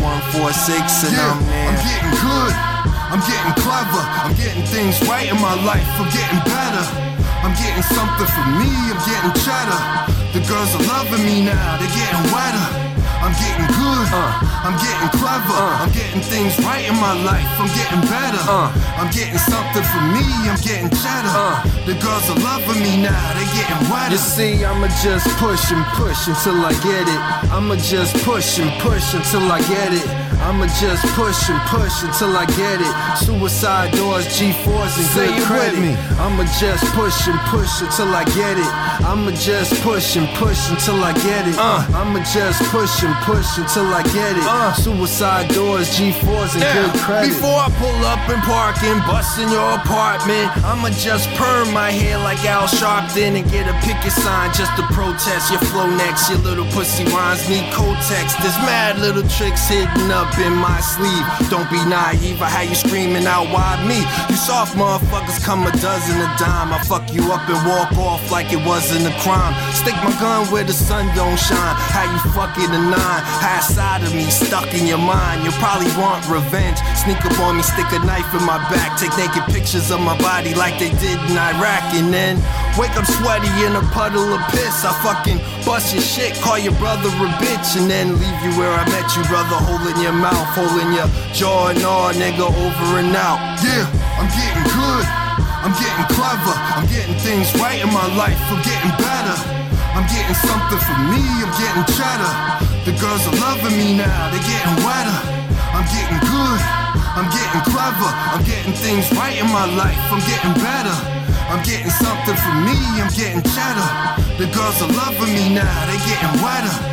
and yeah, I'm there. I'm getting good, I'm getting clever, I'm getting things right in my life, I'm getting better. I'm getting something for me, I'm getting cheddar. The girls are loving me now, they're getting wetter. I'm getting good, I'm getting clever, I'm getting things right in my life, I'm getting better. I'm getting something for me, I'm getting cheddar. The girls are loving me now, they're getting wetter. You see, I'ma just push and push until I get it. I'ma just push and push until I get it. I'ma just push and push until I get it. Suicide doors, G4s and Say good it credit. with me. I'ma just push and push until I get it. I'ma just push and push until I get it. I'ma just push and push until I get it. Suicide doors, G4s and good credit. Before I pull up and park and bust in your apartment, I'ma just perm my hair like Al Sharpton and get a picket sign just to protest your flow next. Your little pussy rhymes need Kotex. There's mad little tricks hidden up in my sleeve. Don't be naive, I had you screaming out, why me? You soft motherfuckers come a dozen a dime. I fuck you up and walk off like it wasn't a crime. Stick my gun where the sun don't shine. How you fucking a 9? High side of me stuck in your mind. You'll probably want revenge. Sneak up on me, stick a knife in my back, take naked pictures of my body like they did in Iraq, and then wake up sweaty in a puddle of piss. I fucking bust your shit, call your brother a bitch, and then leave you where I met you, brother, holding your mouth, holding your jaw and all, nigga, over and out. Yeah, I'm getting good, I'm getting clever, I'm getting things right in my life, I'm getting better. I'm getting something for me, I'm getting cheddar. The girls are loving me now, they're getting wetter. I'm getting good, I'm getting clever, I'm getting things right in my life, I'm getting better. I'm getting something for me, I'm getting cheddar. The girls are loving me now, they're getting wetter.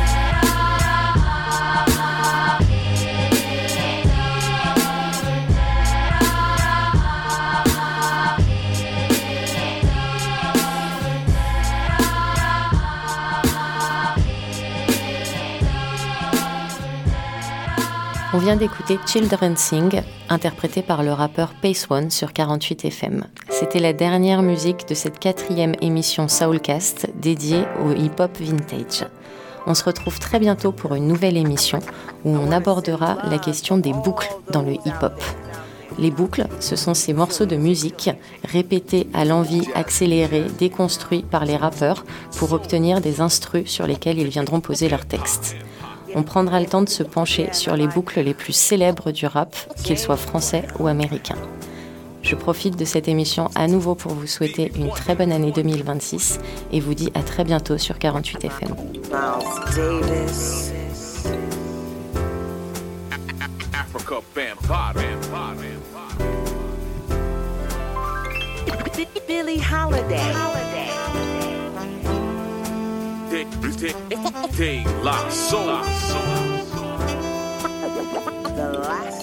On vient d'écouter Children Sing, interprété par le rappeur Pace One sur 48 FM. C'était la dernière musique de cette 4e émission Soulcast dédiée au hip-hop vintage. On se retrouve très bientôt pour une nouvelle émission où on abordera la question des boucles dans le hip-hop. Les boucles, ce sont ces morceaux de musique répétés à l'envi, accélérés, déconstruits par les rappeurs pour obtenir des instrus sur lesquels ils viendront poser leurs textes. On prendra le temps de se pencher sur les boucles les plus célèbres du rap, qu'ils soient français ou américains. Je profite de cette émission à nouveau pour vous souhaiter une très bonne année 2026 et vous dis à très bientôt sur 48 FM. Billie Holiday. De La Soul. The last